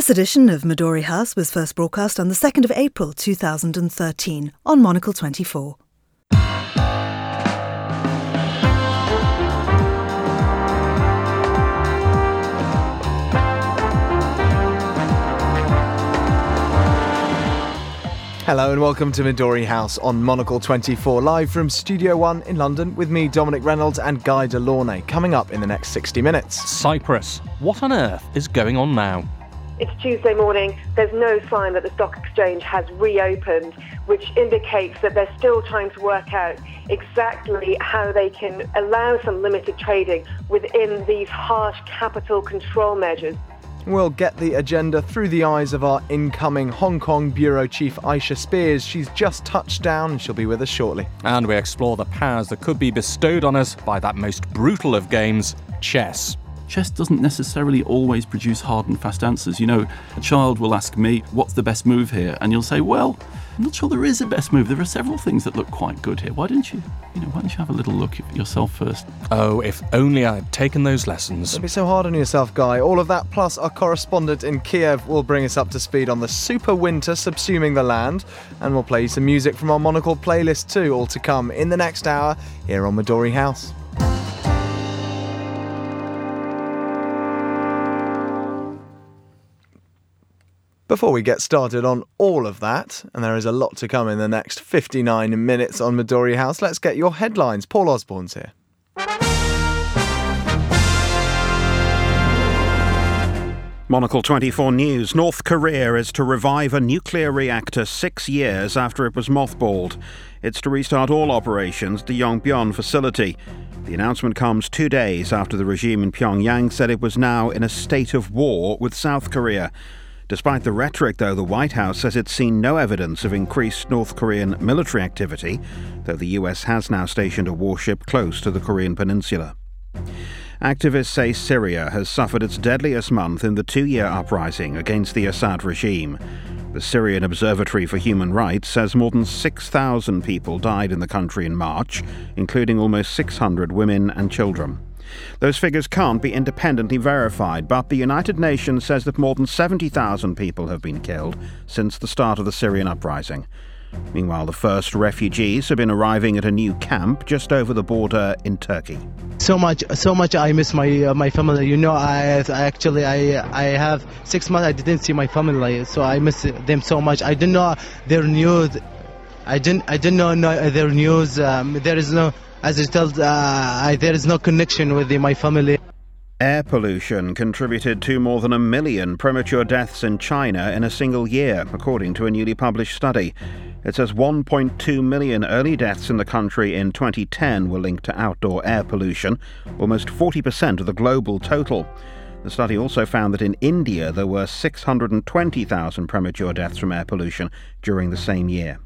This edition of Midori House was first broadcast on the 2nd of April 2013 on Monocle 24. Hello and welcome to Midori House on Monocle 24, live from Studio One in London with me, Dominic Reynolds, and Guy Delaunay, coming up in the next 60 minutes. Cyprus. What on earth is going on now? It's Tuesday morning. There's no sign that the stock exchange has reopened, which indicates that they're still trying to work out exactly how they can allow some limited trading within these harsh capital control measures. We'll get the agenda through the eyes of our incoming Hong Kong Bureau Chief Aisha Spears. She's just touched down and she'll be with us shortly. And we explore the powers that could be bestowed on us by that most brutal of games, chess. Chess doesn't necessarily always produce hard and fast answers. You know, a child will ask me, what's the best move here? And you'll say, well, I'm not sure there is a best move. There are several things that look quite good here. Why don't you have a little look at yourself first? Oh, if only I had taken those lessons. Don't be so hard on yourself, Guy. All of that, plus our correspondent in Kiev, will bring us up to speed on the super winter subsuming the land. And we'll play you some music from our Monocle playlist too, all to come in the next hour here on Midori House. Before we get started on all of that, and there is a lot to come in the next 59 minutes on Midori House, let's get your headlines. Paul Osborne's here. Monocle 24 News. North Korea is to revive a nuclear reactor 6 years after it was mothballed. It's to restart all operations at the Yongbyon facility. The announcement comes 2 days after the regime in Pyongyang said it was now in a state of war with South Korea. Despite the rhetoric, though, the White House says it's seen no evidence of increased North Korean military activity, though the US has now stationed a warship close to the Korean peninsula. Activists say Syria has suffered its deadliest month in the 2-year uprising against the Assad regime. The Syrian Observatory for Human Rights says more than 6,000 people died in the country in March, including almost 600 women and children. Those figures can't be independently verified, but the United Nations says that more than 70,000 people have been killed since the start of the Syrian uprising. Meanwhile, the first refugees have been arriving at a new camp just over the border in Turkey. So much I miss my family. You know, I have 6 months I didn't see my family, so I miss them so much. I didn't know their news. I didn't know their news. There is no, as I told, there is no connection with my family. Air pollution contributed to more than 1 million premature deaths in China in a single year, according to a newly published study. It says 1.2 million early deaths in the country in 2010 were linked to outdoor air pollution, almost 40% of the global total. The study also found that in India there were 620,000 premature deaths from air pollution during the same year.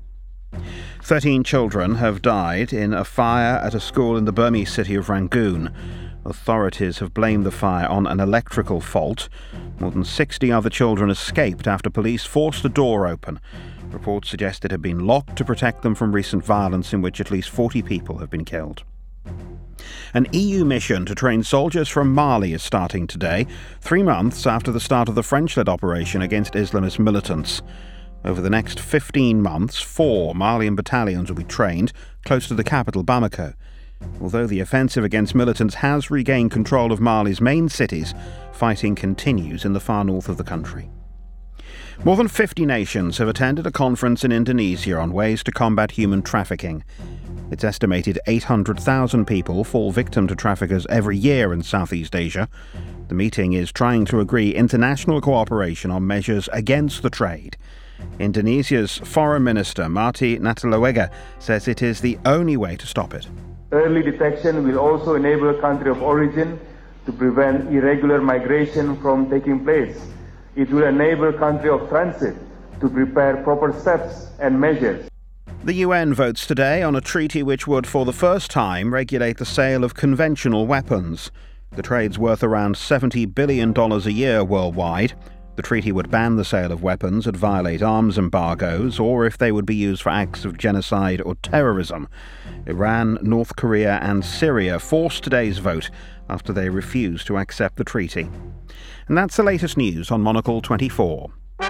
13 children have died in a fire at a school in the Burmese city of Rangoon. Authorities have blamed the fire on an electrical fault. More than 60 other children escaped after police forced a door open. Reports suggest it had been locked to protect them from recent violence in which at least 40 people have been killed. An EU mission to train soldiers from Mali is starting today, 3 months after the start of the French-led operation against Islamist militants. Over the next 15 months, 4 Malian battalions will be trained close to the capital, Bamako. Although the offensive against militants has regained control of Mali's main cities, fighting continues in the far north of the country. More than 50 nations have attended a conference in Indonesia on ways to combat human trafficking. It's estimated 800,000 people fall victim to traffickers every year in Southeast Asia. The meeting is trying to agree international cooperation on measures against the trade. Indonesia's Foreign Minister Marty Natalegawa says it is the only way to stop it. Early detection will also enable a country of origin to prevent irregular migration from taking place. It will enable a country of transit to prepare proper steps and measures. The UN votes today on a treaty which would, for the first time, regulate the sale of conventional weapons. The trade's worth around $70 billion a year worldwide. The treaty would ban the sale of weapons that violate arms embargoes or if they would be used for acts of genocide or terrorism. Iran, North Korea and Syria forced today's vote after they refused to accept the treaty. And that's the latest news on Monocle 24.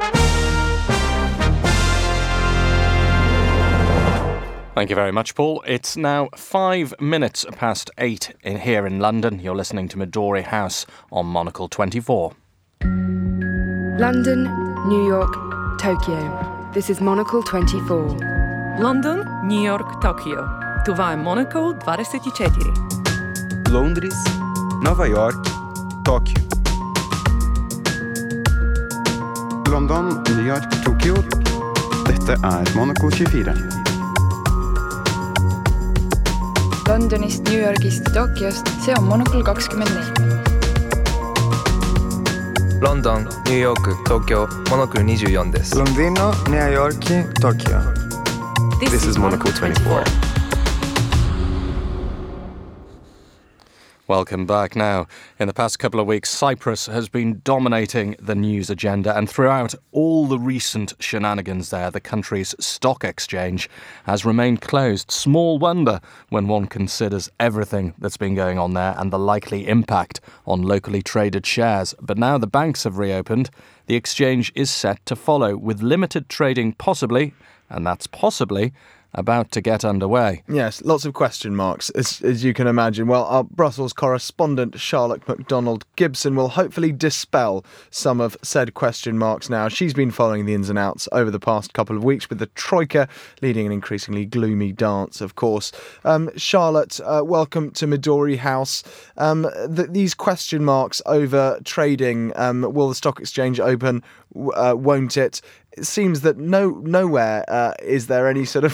Thank you very much, Paul. It's now 5 minutes past 8 here in London. You're listening to Midori House on Monocle 24. London, New York, Tokyo. This is Monocle 24. London, New York, Tokyo. Това е Monocle 24. Londres, Nova York, Tóquio. London, New York, Tokyo. Dette er Monocle 24. Londonist, New Yorgist, Tokyost, see on Monocle 24. London, New York, Tokyo, Monocle 24 です。 Londino, New York, Tokyo. This is Monocle 24. Welcome back. Now, in the past couple of weeks, Cyprus has been dominating the news agenda, and throughout all the recent shenanigans there, the country's stock exchange has remained closed. Small wonder when one considers everything that's been going on there and the likely impact on locally traded shares. But now the banks have reopened, the exchange is set to follow, with limited trading possibly, and that's possibly, about to get underway. Yes, lots of question marks, as you can imagine. Well, our Brussels correspondent Charlotte MacDonald-Gibson will hopefully dispel some of said question marks now. She's been following the ins and outs over the past couple of weeks, with the Troika leading an increasingly gloomy dance, of course. Charlotte, welcome to Midori House. These question marks over trading, will the stock exchange open, won't it? It seems that nowhere is there any sort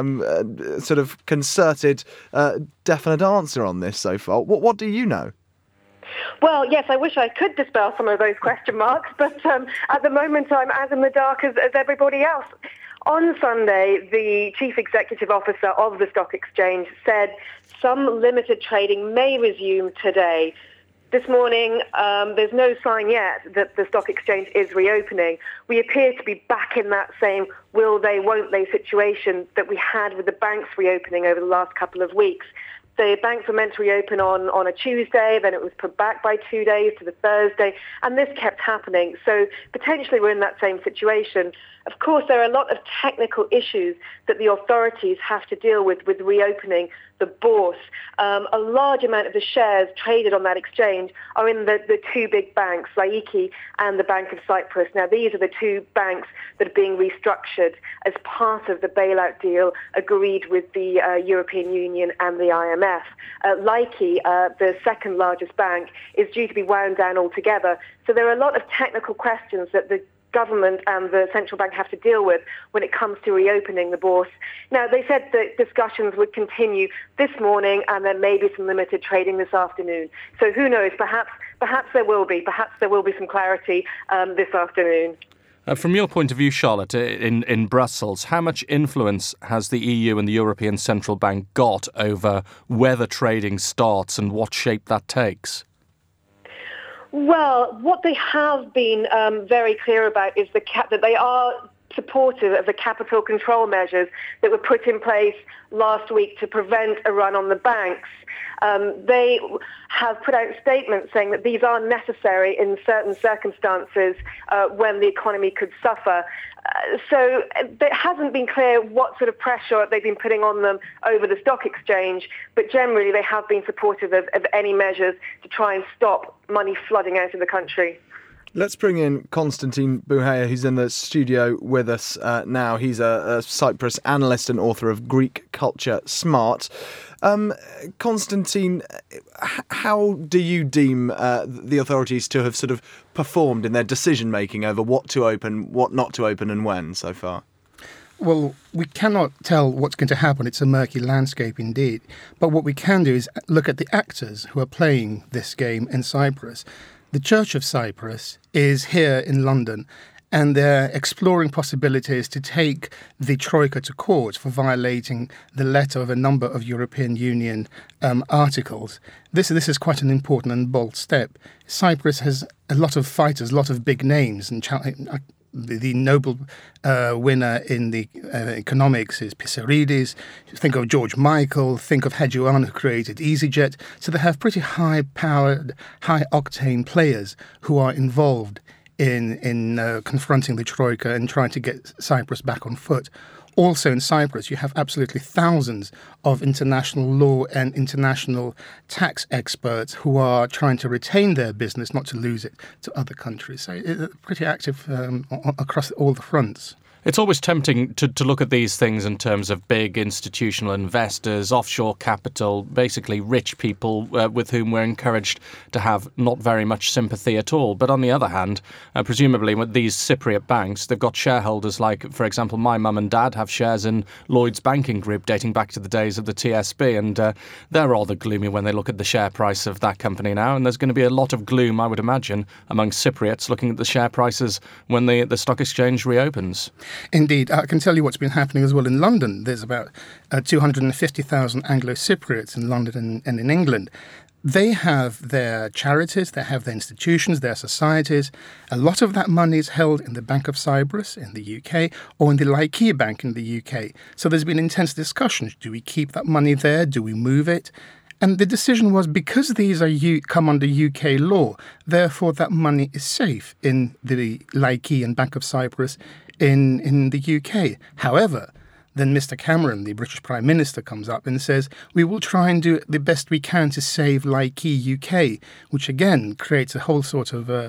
of concerted, definite answer on this so far. What do you know? Well, yes, I wish I could dispel some of those question marks, but at the moment I'm as in the dark as everybody else. On Sunday, the chief executive officer of the stock exchange said some limited trading may resume today. This morning, there's no sign yet that the stock exchange is reopening. We appear to be back in that same will they, won't they situation that we had with the banks reopening over the last couple of weeks. The banks were meant to reopen on a Tuesday, then it was put back by 2 days to the Thursday, and this kept happening. So potentially we're in that same situation. Of course, there are a lot of technical issues that the authorities have to deal with reopening the bourse. A large amount of the shares traded on that exchange are in the two big banks, Laiki and the Bank of Cyprus. Now, these are the two banks that are being restructured as part of the bailout deal agreed with the European Union and the IMF. Laiki, the second largest bank, is due to be wound down altogether. So there are a lot of technical questions that the government and the central bank have to deal with when it comes to reopening the bourse. Now, they said that discussions would continue this morning and there may be some limited trading this afternoon. So who knows, perhaps there will be some clarity this afternoon. From your point of view, Charlotte, in Brussels, how much influence has the EU and the European Central Bank got over whether trading starts and what shape that takes? Well, what they have been very clear about is that they are supportive of the capital control measures that were put in place last week to prevent a run on the banks. They have put out statements saying that these are necessary in certain circumstances when the economy could suffer. So it hasn't been clear what sort of pressure they've been putting on them over the stock exchange, but generally they have been supportive of any measures to try and stop money flooding out of the country. Let's bring in Konstantin Bouheya, who's in the studio with us now. He's a Cyprus analyst and author of Greek Culture Smart. Konstantin, how do you deem the authorities to have sort of performed in their decision-making over what to open, what not to open and when so far? Well, we cannot tell what's going to happen. It's a murky landscape indeed. But what we can do is look at the actors who are playing this game in Cyprus. The Church of Cyprus is here in London, and they're exploring possibilities to take the Troika to court for violating the letter of a number of European Union articles. This is quite an important and bold step. Cyprus has a lot of fighters, a lot of big names, and the Nobel winner in the economics is Pissarides. Think of George Michael, think of Hedjuan, who created EasyJet. So they have pretty high-powered, high-octane players who are involved in confronting the Troika and trying to get Cyprus back on foot. Also in Cyprus, you have absolutely thousands of international law and international tax experts who are trying to retain their business, not to lose it to other countries. So it's pretty active across all the fronts. It's always tempting to look at these things in terms of big institutional investors, offshore capital, basically rich people with whom we're encouraged to have not very much sympathy at all. But on the other hand, presumably with these Cypriot banks, they've got shareholders like, for example, my mum and dad have shares in Lloyds Banking Group dating back to the days of the TSB. And they're rather gloomy when they look at the share price of that company now. And there's going to be a lot of gloom, I would imagine, among Cypriots looking at the share prices when the stock exchange reopens. Indeed, I can tell you what's been happening as well in London. There's about 250,000 Anglo-Cypriots in London and in England. They have their charities, they have their institutions, their societies. A lot of that money is held in the Bank of Cyprus in the UK or in the Laiki Bank in the UK. So there's been intense discussions. Do we keep that money there? Do we move it? And the decision was, because these come under UK law, therefore that money is safe in the Laiki and Bank of Cyprus in the UK. However, then Mr. Cameron, the British Prime Minister, comes up and says, we will try and do the best we can to save Laiki UK, which again creates a whole sort of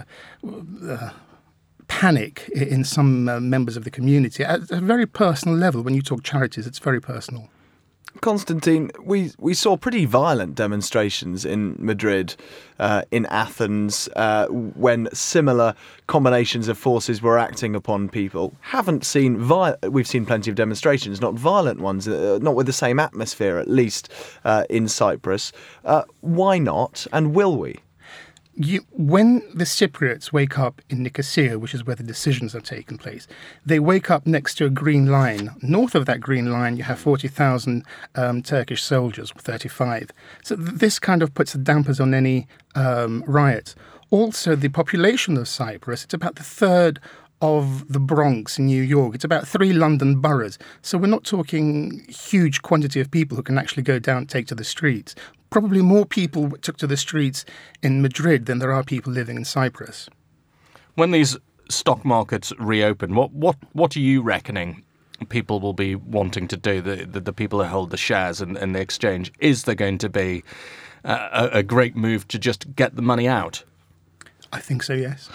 panic in some members of the community. At a very personal level, when you talk charities, it's very personal. Constantine, we saw pretty violent demonstrations in Madrid, in Athens, when similar combinations of forces were acting upon people. We've seen plenty of demonstrations, not violent ones, not with the same atmosphere, at least in Cyprus. Why not, and will we? When the Cypriots wake up in Nicosia, which is where the decisions are taking place, they wake up next to a green line. North of that green line, you have 40,000 Turkish soldiers, 35. So this kind of puts the dampers on any riots. Also, the population of Cyprus, it's about the third of the Bronx in New York. It's about 3 London boroughs. So we're not talking huge quantity of people who can actually go down and take to the streets. Probably more people took to the streets in Madrid than there are people living in Cyprus. When these stock markets reopen, what are you reckoning people will be wanting to do, the people who hold the shares in the exchange? Is there going to be a great move to just get the money out? I think so, yes.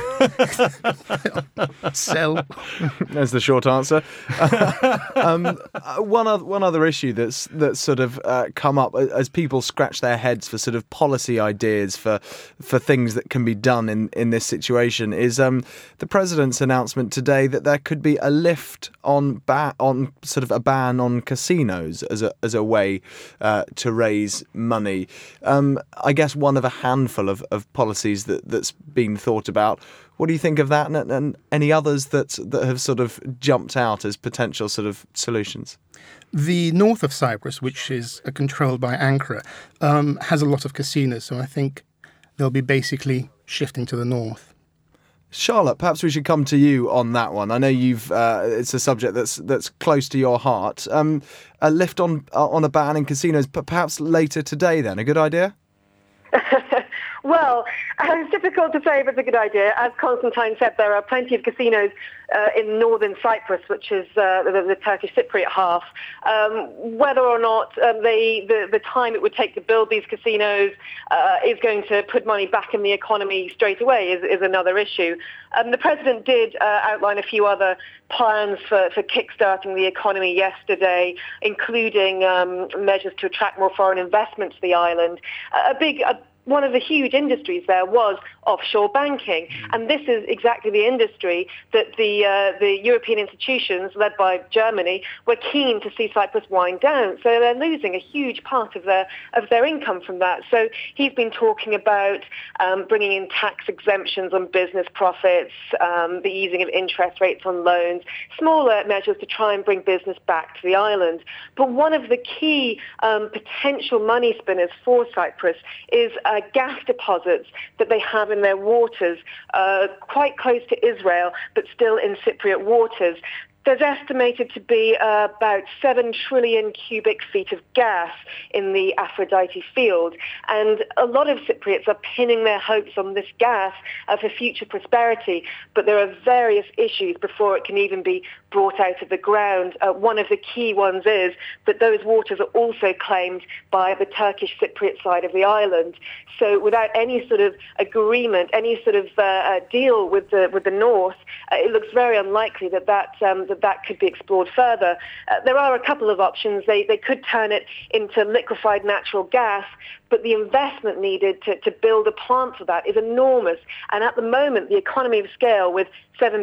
Sell. There's the short answer. One other issue that's sort of come up as people scratch their heads for sort of policy ideas for things that can be done in this situation is the president's announcement today that there could be a lift on sort of a ban on casinos as a way to raise money. I guess one of a handful of policies that's been thought about. What do you think of that, and any others that have sort of jumped out as potential sort of solutions? The north of Cyprus, which is controlled by Ankara, has a lot of casinos, so I think they'll be basically shifting to the north. Charlotte, perhaps we should come to you on that one. I know it's a subject that's close to your heart. A lift on a ban in casinos, but perhaps later today then. A good idea? Well, it's difficult to say if it's a good idea. As Constantine said, there are plenty of casinos in northern Cyprus, which is the Turkish Cypriot half. Whether or not the time it would take to build these casinos is going to put money back in the economy straight away is another issue. The president did outline a few other plans for kickstarting the economy yesterday, including measures to attract more foreign investment to the island. A one of the huge industries there was offshore banking. And this is exactly the industry that the European institutions, led by Germany, were keen to see Cyprus wind down. So they're losing a huge part of their income from that. So he's been talking about bringing in tax exemptions on business profits, the easing of interest rates on loans, smaller measures to try and bring business back to the island. But one of the key potential money spinners for Cyprus is gas deposits that they have in their waters, quite close to Israel, but still in Cypriot waters. There's estimated to be about 7 trillion cubic feet of gas in the Aphrodite field. And a lot of Cypriots are pinning their hopes on this gas for future prosperity. But there are various issues before it can even be brought out of the ground. One of the key ones is that those waters are also claimed by the Turkish Cypriot side of the island. So without any sort of agreement, any sort of deal with the North, it looks very unlikely that could be explored further. There are a couple of options. They could turn it into liquefied natural gas, but the investment needed to build a plant for that is enormous. And at the moment, the economy of scale with 7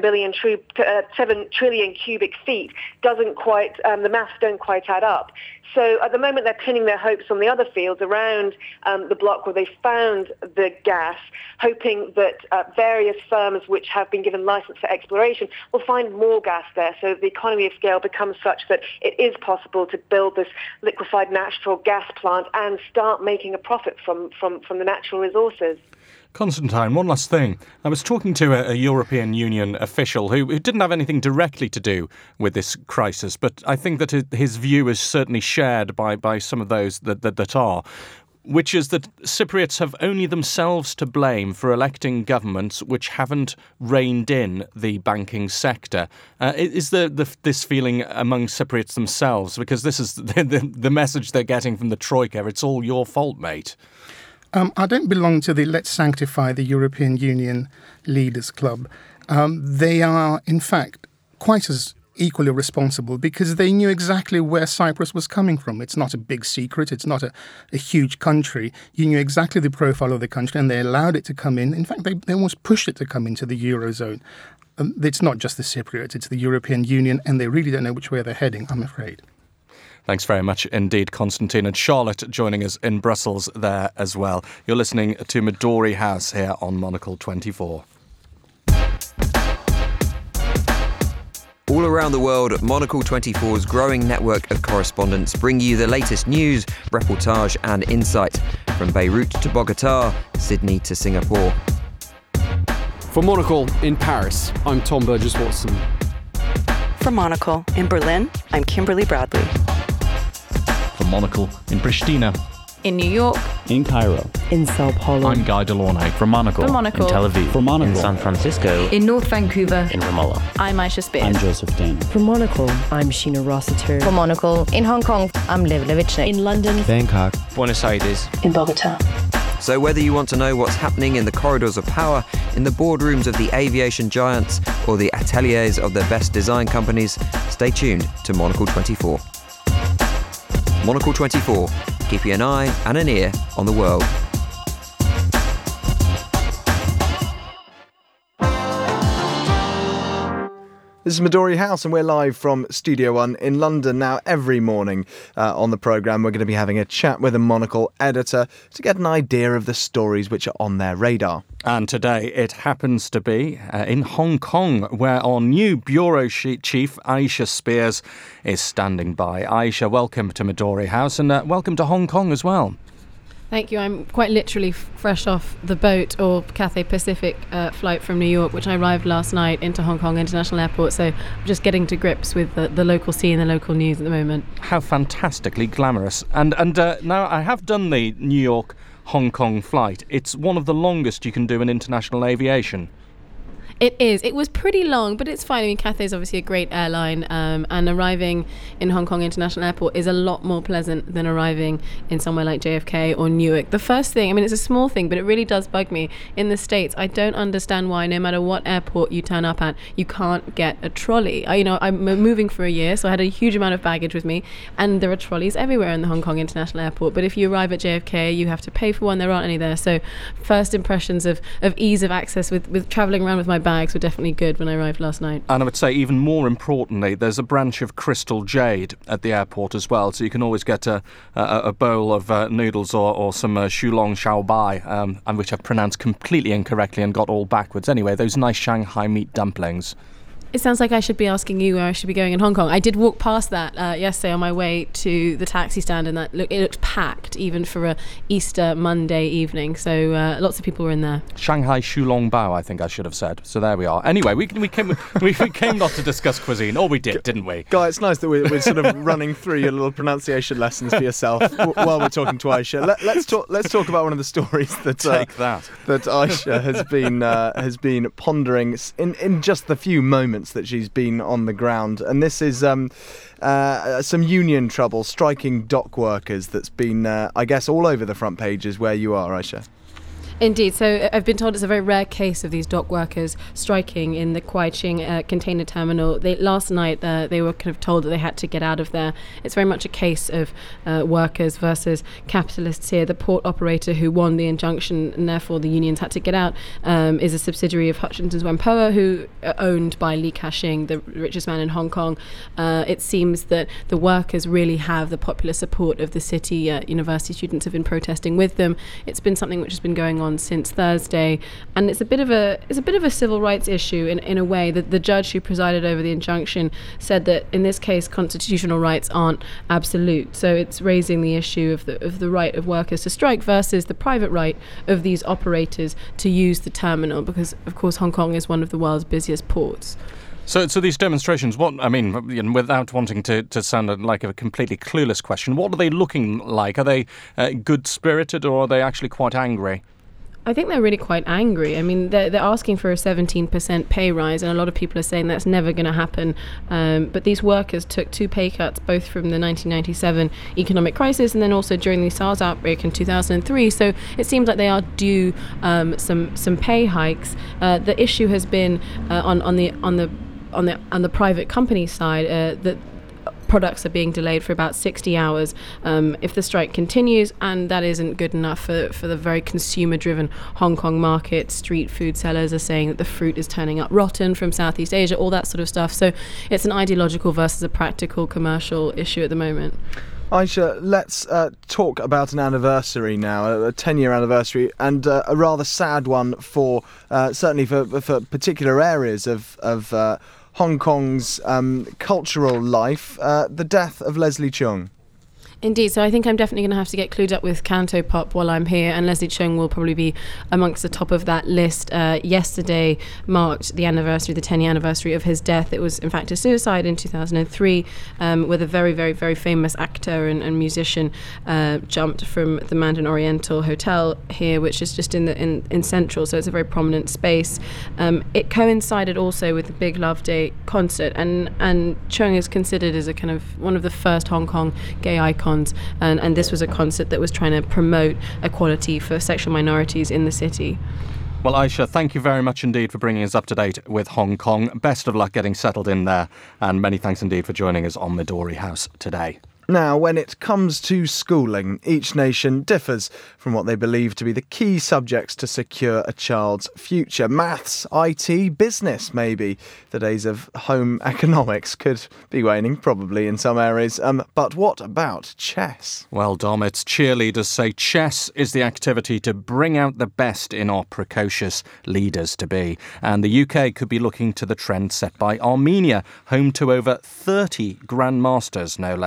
trillion cubic feet doesn't quite, the maths don't quite add up. So at the moment, they're pinning their hopes on the other fields around the block where they found the gas, hoping that various firms which have been given license for exploration will find more gas there. So the economy of scale becomes such that it is possible to build this liquefied natural gas plant and start making a profit from the natural resources. Constantine, one last thing. I was talking to a European Union official who didn't have anything directly to do with this crisis, but I think that his view is certainly shared by some of those that are, which is that Cypriots have only themselves to blame for electing governments which haven't reined in the banking sector. Is this feeling among Cypriots themselves? Because this is the message they're getting from the Troika. It's all your fault, mate. I don't belong to the Let's Sanctify the European Union Leaders Club. They are, in fact, quite as equally responsible because they knew exactly where Cyprus was coming from. It's not a big secret. It's not a huge country. You knew exactly the profile of the country and they allowed it to come in. In fact, they almost pushed it to come into the Eurozone. It's not just the Cypriots, it's the European Union, and they really don't know which way they're heading, I'm afraid. Thanks very much indeed, Constantine. And Charlotte joining us in Brussels there as well. You're listening to Midori House here on Monocle 24. All around the world, Monocle 24's growing network of correspondents bring you the latest news, reportage and insight from Beirut to Bogota, Sydney to Singapore. For Monocle in Paris, I'm Tom Burgess-Watson. For Monocle in Berlin, I'm Kimberly Bradley. For Monocle in Pristina. In New York. In Cairo. In Sao Paulo. I'm Guy Delaunay. For Monocle. For Monocle. In Tel Aviv. For Monocle. In San Francisco. In North Vancouver. In Ramallah. I'm Aisha Spears. I'm Joseph Dana. For Monocle, I'm Sheena Rossiter. For Monocle in Hong Kong, I'm Liv Levitchnik. In London. Bangkok. Buenos Aires. In Bogota. So whether you want to know what's happening in the corridors of power, in the boardrooms of the aviation giants, or the ateliers of the best design companies, stay tuned to Monocle 24. Monocle 24, keeping an eye and an ear on the world. This is Midori House and we're live from Studio One in London. Now, every morning on the programme, we're going to be having a chat with a Monocle editor to get an idea of the stories which are on their radar. And today it happens to be in Hong Kong, where our new bureau chief, Aisha Spears, is standing by. Aisha, welcome to Midori House and welcome to Hong Kong as well. Thank you. I'm quite literally fresh off the boat or Cathay Pacific flight from New York, which I arrived last night into Hong Kong International Airport. So I'm just getting to grips with the local scene and the local news at the moment. How fantastically glamorous. And now I have done the New York Hong Kong flight. It's one of the longest you can do in international aviation. It is. It was pretty long, but it's fine. I mean, Cathay is obviously a great airline, and arriving in Hong Kong International Airport is a lot more pleasant than arriving in somewhere like JFK or Newark. The first thing, I mean, it's a small thing, but it really does bug me. In the States, I don't understand why, no matter what airport you turn up at, you can't get a trolley. I'm moving for a year, so I had a huge amount of baggage with me, and there are trolleys everywhere in the Hong Kong International Airport. But if you arrive at JFK, you have to pay for one. There aren't any there. So first impressions of ease of access with travelling around with my bags were definitely good when I arrived last night. And I would say even more importantly, there's a branch of Crystal Jade at the airport as well, so you can always get a bowl of noodles or some shulong xiaobai, which I've pronounced completely incorrectly and got all backwards. Anyway, those nice Shanghai meat dumplings. It sounds like I should be asking you where I should be going in Hong Kong. I did walk past that yesterday on my way to the taxi stand, and it looked packed even for a Easter Monday evening. So lots of people were in there. Shanghai Shulong Bao, I think I should have said. So there we are. Anyway, we came not to discuss cuisine, or we did, didn't we? Guy, it's nice that we're sort of running through your little pronunciation lessons for yourself while we're talking to Aisha. Let's talk about one of the stories that Aisha has been pondering in just the few moments that she's been on the ground, and this is some union trouble striking dock workers that's been I guess all over the front pages where you are, Aisha. Indeed. So I've been told it's a very rare case of these dock workers striking in the Kwai Ching container terminal. Last night they were kind of told that they had to get out of there. It's very much a case of workers versus capitalists here. The port operator who won the injunction and therefore the unions had to get out is a subsidiary of Hutchinson Whampoa, who are owned by Li Ka-shing, the richest man in Hong Kong. It seems that the workers really have the popular support of the city. University students have been protesting with them. It's been something which has been going on since Thursday, and it's a bit of a civil rights issue in a way. That the judge who presided over the injunction said that in this case constitutional rights aren't absolute, so it's raising the issue of the right of workers to strike versus the private right of these operators to use the terminal, because of course Hong Kong is one of the world's busiest ports. So these demonstrations, without wanting to sound like a completely clueless question, what are they looking like? Are they good-spirited, or are they actually quite angry? I think they're really quite angry. I mean, they're asking for a 17% pay rise, and a lot of people are saying that's never going to happen. But these workers took 2 pay cuts, both from the 1997 economic crisis and then also during the SARS outbreak in 2003. So it seems like they are due some pay hikes. The issue has been on the private company side that products are being delayed for about 60 hours if the strike continues, and that isn't good enough for the very consumer-driven Hong Kong market. Street food sellers are saying that the fruit is turning up rotten from Southeast Asia, all that sort of stuff. So it's an ideological versus a practical commercial issue at the moment. Aisha, let's talk about an anniversary now, a 10-year anniversary, and a rather sad one for certainly for particular areas of Hong Kong's cultural life, the death of Leslie Cheung. Indeed, so I think I'm definitely going to have to get clued up with Canto Pop while I'm here, and Leslie Cheung will probably be amongst the top of that list. Yesterday marked the 10-year anniversary of his death. It was, in fact, a suicide in 2003, with a very, very, very famous actor and musician jumped from the Mandarin Oriental Hotel here, which is just in Central, so it's a very prominent space. It coincided also with the Big Love Day concert, and Cheung is considered as a kind of one of the first Hong Kong gay icons. And this was a concert that was trying to promote equality for sexual minorities in the city. Well, Aisha, thank you very much indeed for bringing us up to date with Hong Kong. Best of luck getting settled in there, and many thanks indeed for joining us on Midori House today. Now, when it comes to schooling, each nation differs from what they believe to be the key subjects to secure a child's future. Maths, IT, business, maybe. The days of home economics could be waning, probably in some areas. But what about chess? Well, Dom, its cheerleaders say chess is the activity to bring out the best in our precocious leaders-to-be. And the UK could be looking to the trend set by Armenia, home to over 30 grandmasters, no less. Not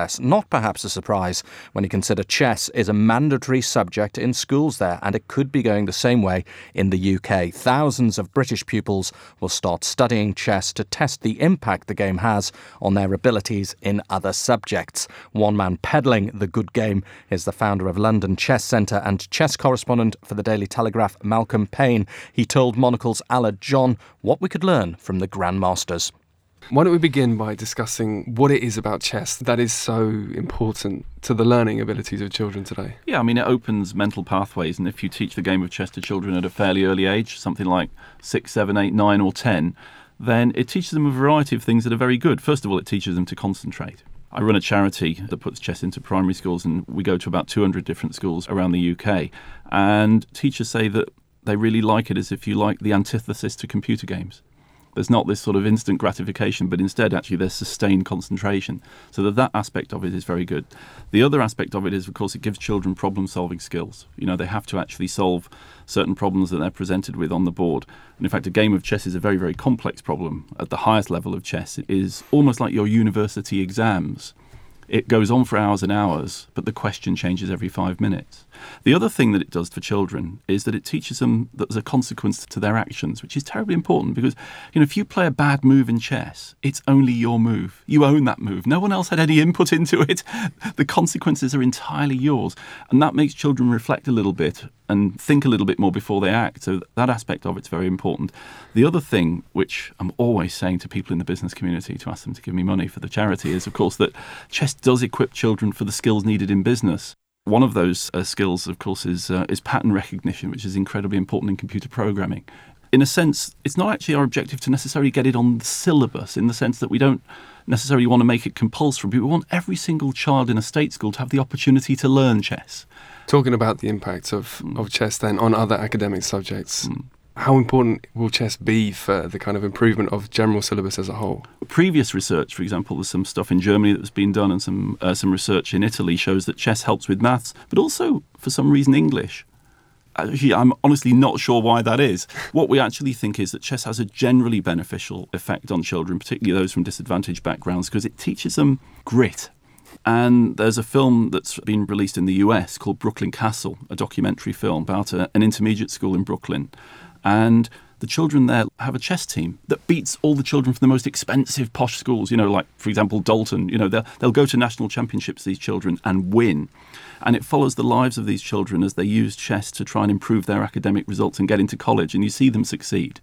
perhaps a surprise when you consider chess is a mandatory subject in schools there, and it could be going the same way in the UK. Thousands of British pupils will start studying chess to test the impact the game has on their abilities in other subjects. One man peddling the good game is the founder of London Chess Centre and chess correspondent for the Daily Telegraph, Malcolm Payne. He told Monocle's Ala John what we could learn from the grandmasters. Why don't we begin by discussing what it is about chess that is so important to the learning abilities of children today? Yeah, I mean, it opens mental pathways, and if you teach the game of chess to children at a fairly early age, something like 6, 7, 8, 9 or 10, then it teaches them a variety of things that are very good. First of all, it teaches them to concentrate. I run a charity that puts chess into primary schools, and we go to about 200 different schools around the UK, and teachers say that they really like it as if you like the antithesis to computer games. There's not this sort of instant gratification, but instead actually there's sustained concentration. So that aspect of it is very good. The other aspect of it is, of course, it gives children problem-solving skills. You know, they have to actually solve certain problems that they're presented with on the board. And in fact, a game of chess is a very, very complex problem. At the highest level of chess, it is almost like your university exams. It goes on for hours and hours, but the question changes every 5 minutes. The other thing that it does for children is that it teaches them that there's a consequence to their actions, which is terribly important because, you know, if you play a bad move in chess, it's only your move. You own that move. No one else had any input into it. The consequences are entirely yours. And that makes children reflect a little bit and think a little bit more before they act. So that aspect of it's very important. The other thing, which I'm always saying to people in the business community to ask them to give me money for the charity, is, of course, that chess does equip children for the skills needed in business. One of those skills, of course, is pattern recognition, which is incredibly important in computer programming. In a sense, it's not actually our objective to necessarily get it on the syllabus, in the sense that we don't necessarily want to make it compulsory, but we want every single child in a state school to have the opportunity to learn chess. Talking about the impact of chess then on other academic subjects, how important will chess be for the kind of improvement of general syllabus as a whole? Previous research, for example, there's some stuff in Germany that's been done, and some research in Italy shows that chess helps with maths, but also, for some reason, English. Actually, I'm honestly not sure why that is. What we actually think is that chess has a generally beneficial effect on children, particularly those from disadvantaged backgrounds, because it teaches them grit. And there's a film that's been released in the US called Brooklyn Castle, a documentary film about an intermediate school in Brooklyn. And the children there have a chess team that beats all the children from the most expensive posh schools, you know, like, for example, Dalton. You know, they'll go to national championships, these children, and win. And it follows the lives of these children as they use chess to try and improve their academic results and get into college. And you see them succeed.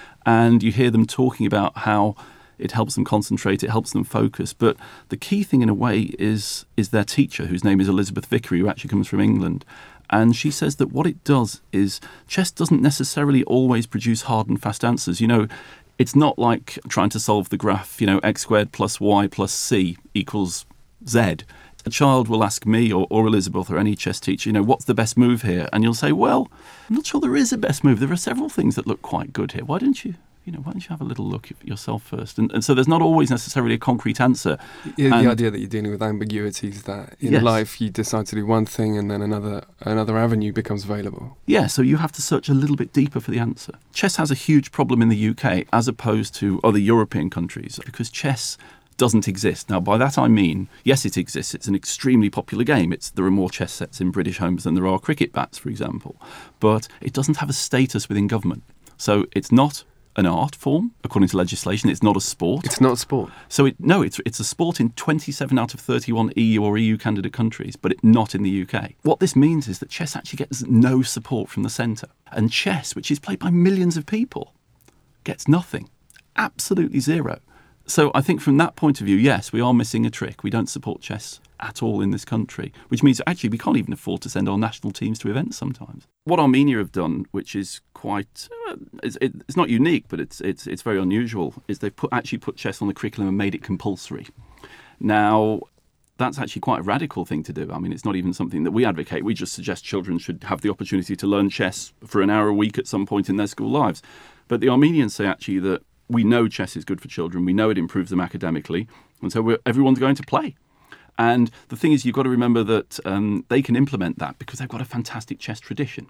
And you hear them talking about how it helps them concentrate, it helps them focus. But the key thing, in a way, is their teacher, whose name is Elizabeth Vickery, who actually comes from England. And she says that what it does is chess doesn't necessarily always produce hard and fast answers. You know, it's not like trying to solve the graph, you know, x squared plus y plus c equals z. A child will ask me or Elizabeth or any chess teacher, you know, what's the best move here? And you'll say, well, I'm not sure there is a best move. There are several things that look quite good here. Why don't you have a little look at yourself first? And so there's not always necessarily a concrete answer. Yeah, the idea that you're dealing with ambiguities, that in life you decide to do one thing and then another avenue becomes available. Yeah, so you have to search a little bit deeper for the answer. Chess has a huge problem in the UK as opposed to other European countries because chess doesn't exist. Now, by that I mean, yes, it exists. It's an extremely popular game. There are more chess sets in British homes than there are cricket bats, for example. But it doesn't have a status within government. So it's not an art form, according to legislation. It's not a sport. It's not a sport. So it's a sport in 27 out of 31 EU or EU candidate countries, but not in the UK. What this means is that chess actually gets no support from the centre. And chess, which is played by millions of people, gets nothing. Absolutely zero. So I think from that point of view, yes, we are missing a trick. We don't support chess at all in this country, which means actually we can't even afford to send our national teams to events sometimes. What Armenia have done, which is quite, it's not unique, but it's very unusual, is they've actually put chess on the curriculum and made it compulsory. Now, that's actually quite a radical thing to do. I mean, it's not even something that we advocate. We just suggest children should have the opportunity to learn chess for an hour a week at some point in their school lives. But the Armenians say actually that we know chess is good for children. We know it improves them academically. And so everyone's going to play. And the thing is, you've got to remember that they can implement that because they've got a fantastic chess tradition.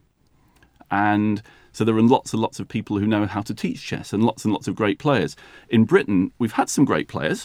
And so there are lots and lots of people who know how to teach chess and lots of great players. In Britain, we've had some great players,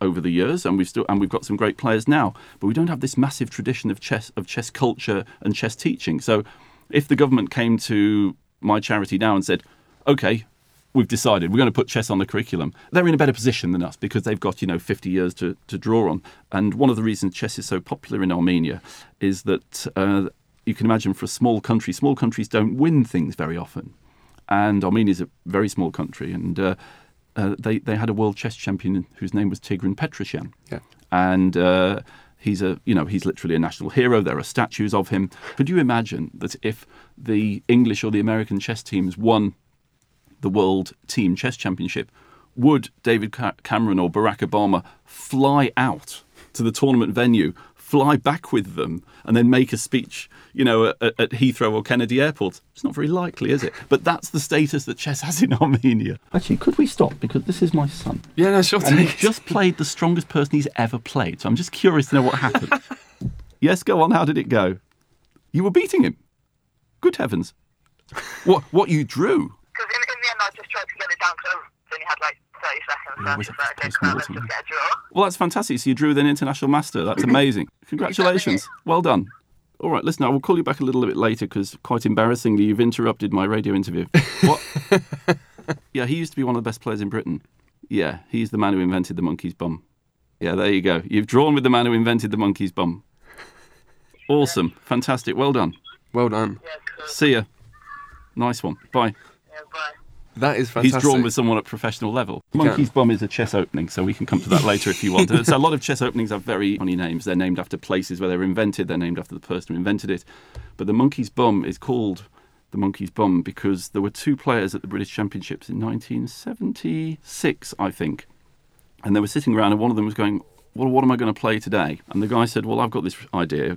over the years, and we've got some great players now. But we don't have this massive tradition of chess culture and chess teaching. So, if the government came to my charity now and said, "Okay, we've decided we're going to put chess on the curriculum," they're in a better position than us because they've got 50 years to draw on. And one of the reasons chess is so popular in Armenia is that you can imagine for a small countries don't win things very often. And Armenia is a very small country, and they had a world chess champion whose name was Tigran Petrosyan. Yeah. And he's literally a national hero. There are statues of him. Could you imagine that if the English or the American chess teams won the World Team Chess Championship, would David Cameron or Barack Obama fly out to the tournament venue, fly back with them, and then make a speech, at Heathrow or Kennedy Airport? It's not very likely, is it? But that's the status that chess has in Armenia. Actually, could we stop? Because this is my son. Yeah, no, sure. And he's just played the strongest person he's ever played. So I'm just curious to know what happened. Yes, go on. How did it go? You were beating him. Good heavens. What you drew? Because in the end, I just tried to get it down to only had 30 seconds. So I just thought, okay, cool, let's just get a draw. Well, that's fantastic. So you drew with an international master. That's amazing. Congratulations. Well done. All right, listen, I will call you back a little bit later because, quite embarrassingly, you've interrupted my radio interview. What? Yeah, he used to be one of the best players in Britain. Yeah, he's the man who invented the monkey's bum. Yeah, there you go. You've drawn with the man who invented the monkey's bum. Awesome. Fantastic. Well done. Well done. Yeah, cool. See ya. Nice one. Bye. Yeah, bye. That is fantastic. He's drawn with someone at professional level. Monkey's Bum is a chess opening, so we can come to that later if you want. So a lot of chess openings have very funny names. They're named after places where they were invented. They're named after the person who invented it. But the Monkey's Bum is called the Monkey's Bum because there were two players at the British Championships in 1976, I think. And they were sitting around and one of them was going, well, what am I going to play today? And the guy said, well, I've got this idea.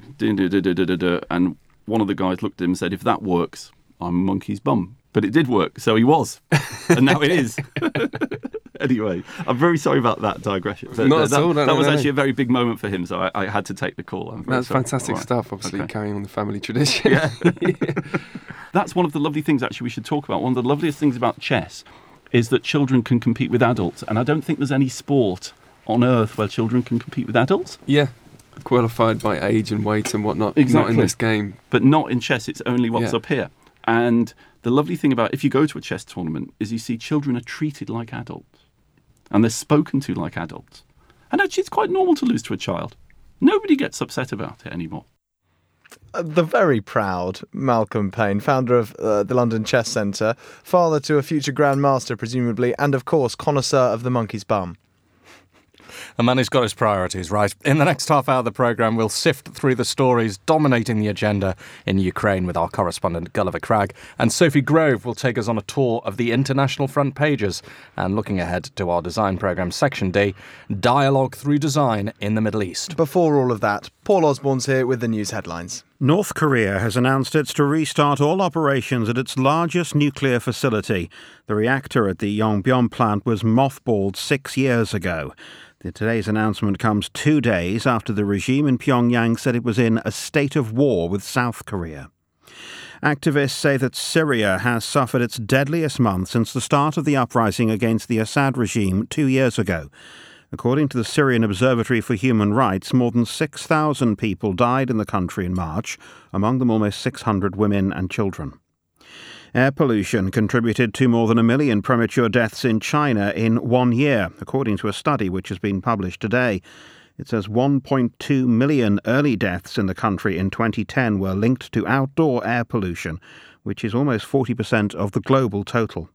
And one of the guys looked at him and said, if that works, I'm a monkey's bum. But it did work, so he was. And now it is. Anyway, I'm very sorry about that digression. But Not at all. That was actually a very big moment for him, so I had to take the call. That's fantastic stuff, obviously, carrying on the family tradition. Yeah. That's one of the lovely things, actually, we should talk about. One of the loveliest things about chess is that children can compete with adults. And I don't think there's any sport on earth where children can compete with adults. Yeah. Qualified by age and weight and whatnot. Exactly. Not in this game. But not in chess. It's only what's up here. And the lovely thing about if you go to a chess tournament is you see children are treated like adults. And they're spoken to like adults. And actually it's quite normal to lose to a child. Nobody gets upset about it anymore. The very proud Malcolm Payne, founder of the London Chess Centre, father to a future Grand Master, presumably, and of course, connoisseur of the monkey's bum. A man who's got his priorities right. In the next half hour of the programme, we'll sift through the stories dominating the agenda in Ukraine with our correspondent Gulliver Cragg. And Sophie Grove will take us on a tour of the international front pages. And looking ahead to our design programme, Section D, Dialogue Through Design in the Middle East. Before all of that, Paul Osborne's here with the news headlines. North Korea has announced it's to restart all operations at its largest nuclear facility. The reactor at the Yongbyon plant was mothballed 6 years ago. Today's announcement comes 2 days after the regime in Pyongyang said it was in a state of war with South Korea. Activists say that Syria has suffered its deadliest month since the start of the uprising against the Assad regime 2 years ago. According to the Syrian Observatory for Human Rights, more than 6,000 people died in the country in March, among them almost 600 women and children. Air pollution contributed to more than 1 million premature deaths in China in 1 year, according to a study which has been published today. It says 1.2 million early deaths in the country in 2010 were linked to outdoor air pollution, which is almost 40% of the global total.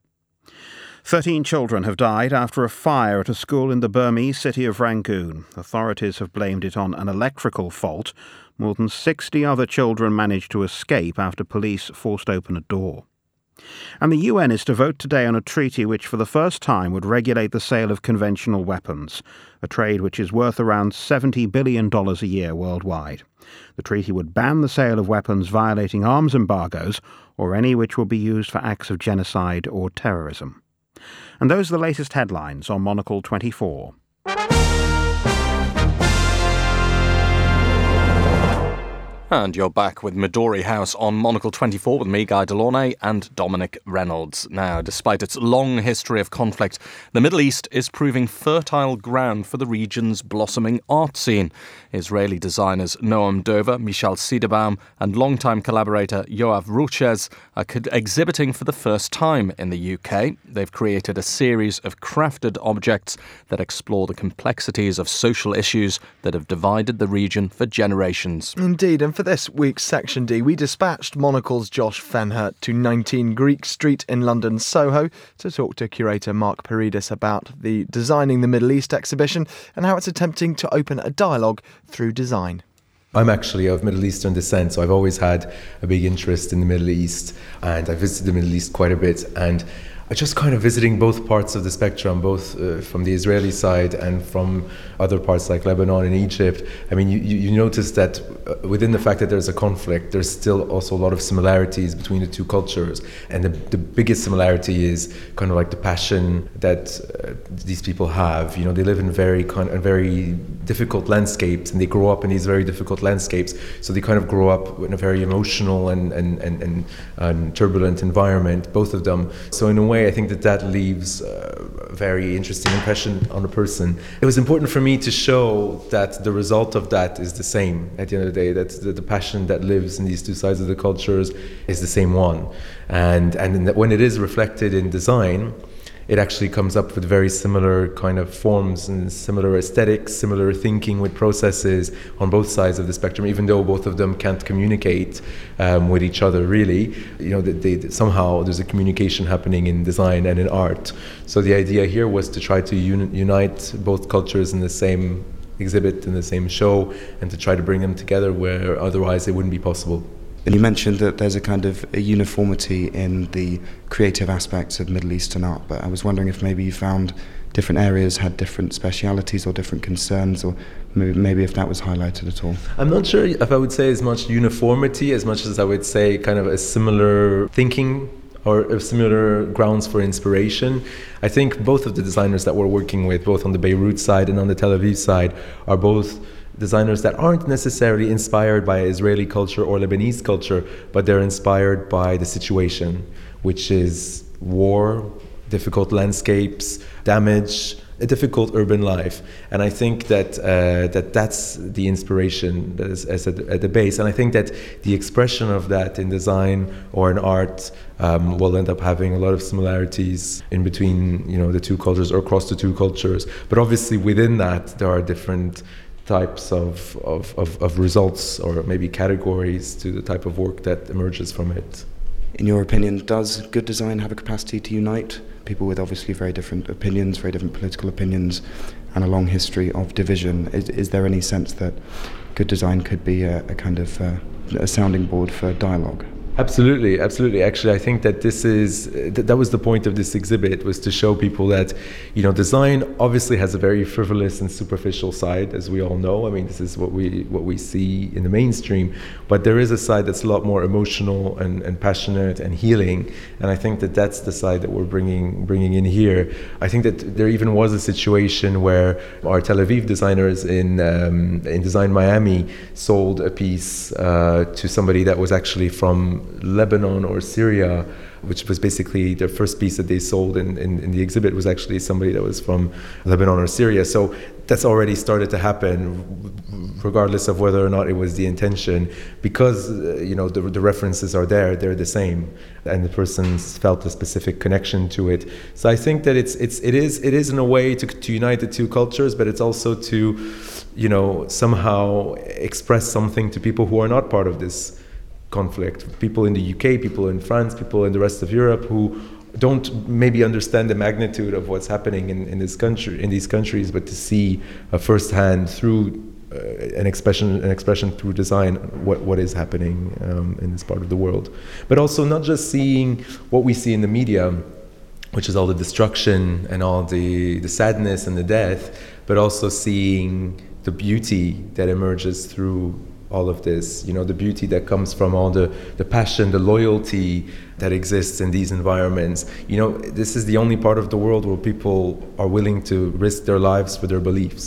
13 children have died after a fire at a school in the Burmese city of Rangoon. Authorities have blamed it on an electrical fault. More than 60 other children managed to escape after police forced open a door. And the UN is to vote today on a treaty which for the first time would regulate the sale of conventional weapons, a trade which is worth around $70 billion a year worldwide. The treaty would ban the sale of weapons violating arms embargoes or any which will be used for acts of genocide or terrorism. And those are the latest headlines on Monocle 24. And you're back with Midori House on Monocle 24 with me, Guy Delaunay, and Dominic Reynolds. Now, despite its long history of conflict, the Middle East is proving fertile ground for the region's blossoming art scene. Israeli designers Noam Dover, Michal Siederbaum, and longtime collaborator Yoav Ruchez are exhibiting for the first time in the UK. They've created a series of crafted objects that explore the complexities of social issues that have divided the region for generations. Indeed, and for this week's Section D, we dispatched Monocle's Josh Fenhert to 19 Greek Street in London's Soho to talk to curator Mark Paridis about the Designing the Middle East exhibition and how it's attempting to open a dialogue through design. I'm actually of Middle Eastern descent, so I've always had a big interest in the Middle East, and I visited the Middle East quite a bit, and I just kind of visiting both parts of the spectrum, both from the Israeli side and from other parts like Lebanon and Egypt. I mean, you notice that within the fact that there's a conflict, there's still also a lot of similarities between the two cultures. And the biggest similarity is kind of like the passion that these people have. You know, they live in very difficult landscapes, and they grow up in these very difficult landscapes. So they kind of grow up in a very emotional and turbulent environment, both of them. So in a way, I think that leaves a very interesting impression on a person. It was important for me to show that the result of that is the same at the end of the day, that the passion that lives in these two sides of the cultures is the same one. And that when it is reflected in design, it actually comes up with very similar kind of forms and similar aesthetics, similar thinking with processes on both sides of the spectrum, even though both of them can't communicate with each other really. You know, somehow there's a communication happening in design and in art. So the idea here was to try to unite both cultures in the same exhibit, in the same show, and to try to bring them together where otherwise it wouldn't be possible. And you mentioned that there's a kind of a uniformity in the creative aspects of Middle Eastern art, but I was wondering if maybe you found different areas had different specialities or different concerns, or maybe if that was highlighted at all. I'm not sure if I would say as much uniformity as much as I would say kind of a similar thinking or similar grounds for inspiration. I think both of the designers that we're working with, both on the Beirut side and on the Tel Aviv side, are both designers that aren't necessarily inspired by Israeli culture or Lebanese culture, but they're inspired by the situation, which is war, difficult landscapes, damage, a difficult urban life. And I think that that's the inspiration that is at the base. And I think that the expression of that in design or in art will end up having a lot of similarities in between, you know, the two cultures or across the two cultures. But obviously within that, there are different types of results or maybe categories to the type of work that emerges from it. In your opinion, does good design have a capacity to unite people with obviously very different opinions, very different political opinions, and a long history of division? Is there any sense that good design could be a kind of a sounding board for dialogue? Absolutely, absolutely. Actually, I think that that was the point of this exhibit, was to show people that, you know, design obviously has a very frivolous and superficial side, as we all know. I mean, this is what we see in the mainstream, but there is a side that's a lot more emotional and passionate and healing, and I think that that's the side that we're bringing in here. I think that there even was a situation where our Tel Aviv designers in Design Miami sold a piece to somebody that was actually from Lebanon or Syria, which was basically their first piece that they sold in the exhibit was actually somebody that was from Lebanon or Syria. So that's already started to happen, regardless of whether or not it was the intention, because you know the references are there, they're the same, and the person's felt a specific connection to it. So I think that it is in a way to unite the two cultures, but it's also to, you know, somehow express something to people who are not part of this conflict, people in the UK, people in France, people in the rest of Europe who don't maybe understand the magnitude of what's happening in this country, in these countries, but to see firsthand through an expression through design what is happening in this part of the world. But also not just seeing what we see in the media, which is all the destruction and all the sadness and the death, but also seeing the beauty that emerges through all of this, you know, the beauty that comes from all the passion, the loyalty that exists in these environments. You know, this is the only part of the world where people are willing to risk their lives for their beliefs,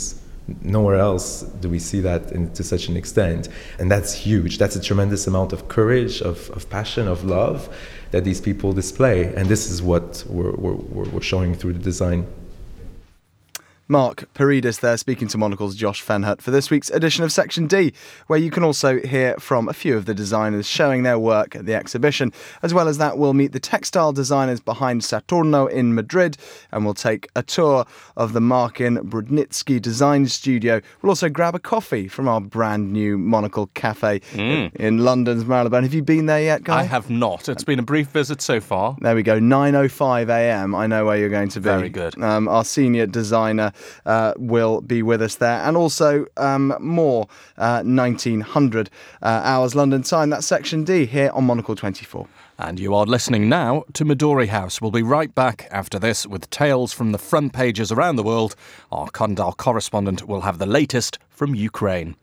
Nowhere else do we see that to such an extent. And that's huge. That's a tremendous amount of courage, of passion, of love that these people display. And this is what we're showing through the design. Mark Paridis there, speaking to Monocle's Josh Fenhert for this week's edition of Section D, where you can also hear from a few of the designers showing their work at the exhibition. As well as that, we'll meet the textile designers behind Saturno in Madrid, and we'll take a tour of the Markin Brudnitsky Design Studio. We'll also grab a coffee from our brand new Monocle Cafe in London's Marylebone. Have you been there yet, Guy? I have not. It's been a brief visit so far. There we go, 9:05 a.m. I know where you're going to be. Very good. Our senior designer will be with us there, and also more 1900 hours London time. That's Section D here on Monocle 24. And you are listening now to Midori House. We'll be right back after this with tales from the front pages around the world. Our Kandal correspondent will have the latest from Ukraine.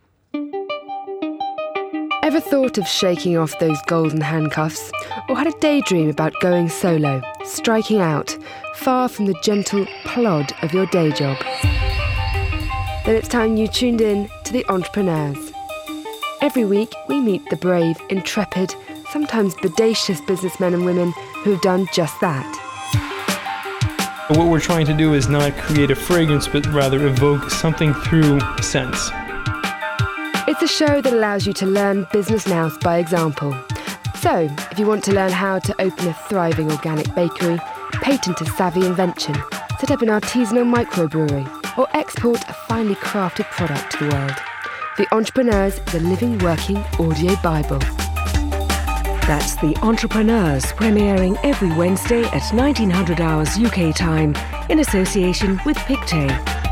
Ever thought of shaking off those golden handcuffs? Or had a daydream about going solo, striking out, far from the gentle plod of your day job? Then it's time you tuned in to The Entrepreneurs. Every week we meet the brave, intrepid, sometimes bodacious businessmen and women who have done just that. What we're trying to do is not create a fragrance, but rather evoke something through scents. It's a show that allows you to learn business nous by example. So, if you want to learn how to open a thriving organic bakery, patent a savvy invention, set up an artisanal microbrewery, or export a finely crafted product to the world, The Entrepreneurs is a living, working audio Bible. That's The Entrepreneurs, premiering every Wednesday at 1900 hours UK time, in association with Pictet.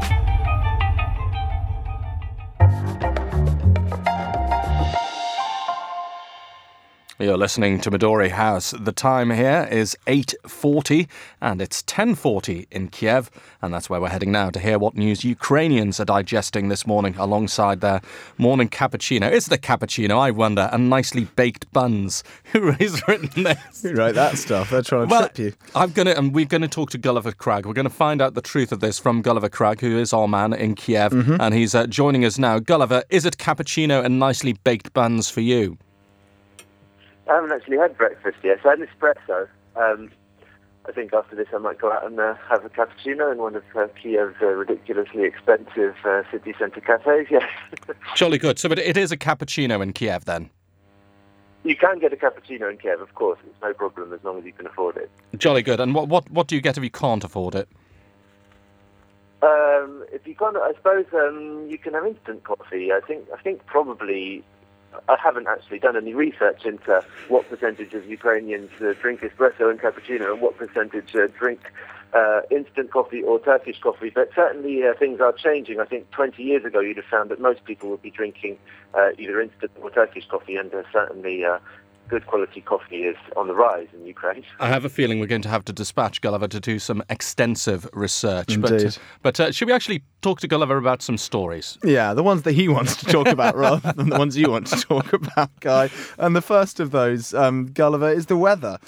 You're listening to Midori House. The time here is 8:40 and it's 10:40 in Kiev, and that's where we're heading now to hear what news Ukrainians are digesting this morning alongside their morning cappuccino. Is it a cappuccino, I wonder, and nicely baked buns? Who has written this? You write that stuff. They're trying to trip you. We're going to talk to Gulliver Cragg. We're going to find out the truth of this from Gulliver Cragg, who is our man in Kiev, and he's joining us now. Gulliver, is it cappuccino and nicely baked buns for you? I haven't actually had breakfast yet. So I had an espresso. I think after this I might go out and have a cappuccino in one of Kiev's ridiculously expensive city centre cafes, yes. Jolly good. So it is a cappuccino in Kiev then? You can get a cappuccino in Kiev, of course. It's no problem as long as you can afford it. Jolly good. And what do you get if you can't afford it? If you can't, I suppose you can have instant coffee. I think probably... I haven't actually done any research into what percentage of Ukrainians drink espresso and cappuccino and what percentage drink instant coffee or Turkish coffee, but certainly things are changing. I think 20 years ago you'd have found that most people would be drinking either instant or Turkish coffee, and certainly good quality coffee is on the rise in Ukraine. I have a feeling we're going to have to dispatch Gulliver to do some extensive research. Indeed. But should we actually talk to Gulliver about some stories? Yeah, the ones that he wants to talk about rather than the ones you want to talk about, Guy. And the first of those, Gulliver, is the weather.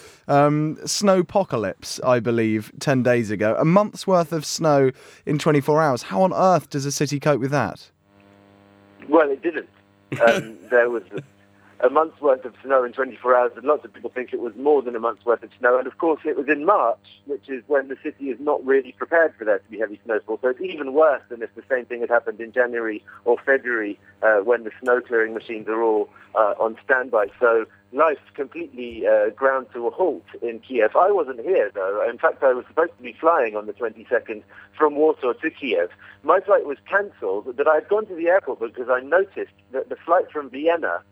Snowpocalypse, I believe, 10 days ago. A month's worth of snow in 24 hours. How on earth does a city cope with that? Well, it didn't. There was a month's worth of snow in 24 hours, and lots of people think it was more than a month's worth of snow. And of course, it was in March, which is when the city is not really prepared for there to be heavy snowfall. So it's even worse than if the same thing had happened in January or February, when the snow clearing machines are all on standby. So life completely ground to a halt in Kiev. I wasn't here, though. In fact, I was supposed to be flying on the 22nd from Warsaw to Kiev. My flight was cancelled, but I had gone to the airport because I noticed that the flight from Vienna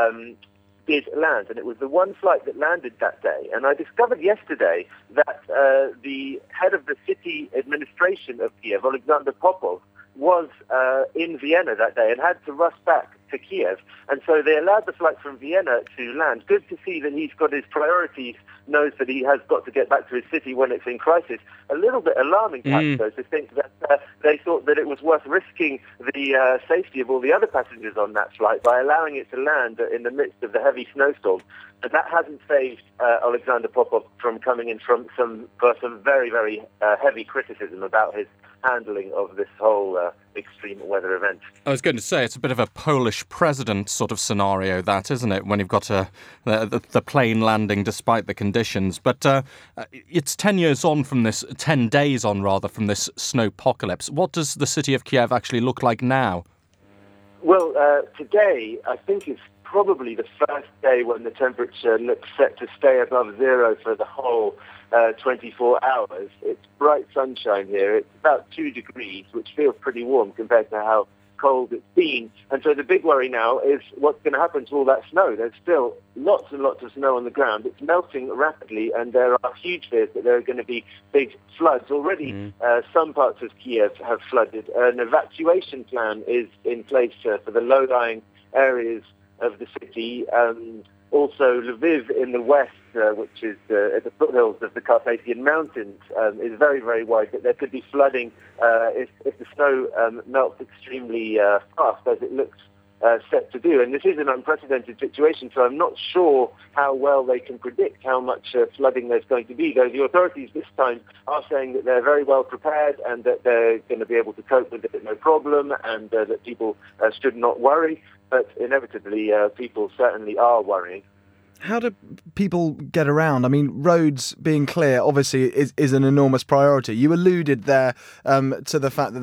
did land, and it was the one flight that landed that day. And I discovered yesterday that the head of the city administration of Kiev, Alexander Popov, was in Vienna that day and had to rush back to Kiev. And so they allowed the flight from Vienna to land. Good to see that he's got his priorities, knows that he has got to get back to his city when it's in crisis. A little bit alarming, perhaps, though, to think that they thought that it was worth risking the safety of all the other passengers on that flight by allowing it to land in the midst of the heavy snowstorm. And that hasn't saved Alexander Popov from coming in for some very, very heavy criticism about his handling of this whole extreme weather event. I was going to say, it's a bit of a Polish president sort of scenario, that, isn't it, when you've got the plane landing despite the conditions. But it's 10 days on from this snowpocalypse. What does the city of Kiev actually look like now? Well, today, I think it's probably the first day when the temperature looks set to stay above zero for the whole 24 hours. It's bright sunshine here. It's about 2 degrees, which feels pretty warm compared to how cold it's been. And so the big worry now is what's going to happen to all that snow. There's still lots and lots of snow on the ground. It's melting rapidly, and there are huge fears that there are going to be big floods. Already, some parts of Kiev have flooded. An evacuation plan is in place for the low-lying areas of the city. Also, Lviv in the west, which is at the foothills of the Carpathian Mountains, is very, very wide. But there could be flooding if the snow melts extremely fast, as it looks set to do. And this is an unprecedented situation, so I'm not sure how well they can predict how much flooding there's going to be, though the authorities this time are saying that they're very well prepared and that they're going to be able to cope with it no problem, and that people should not worry. But inevitably, people certainly are worrying. How do people get around? I mean, roads being clear obviously is an enormous priority. You alluded there to the fact that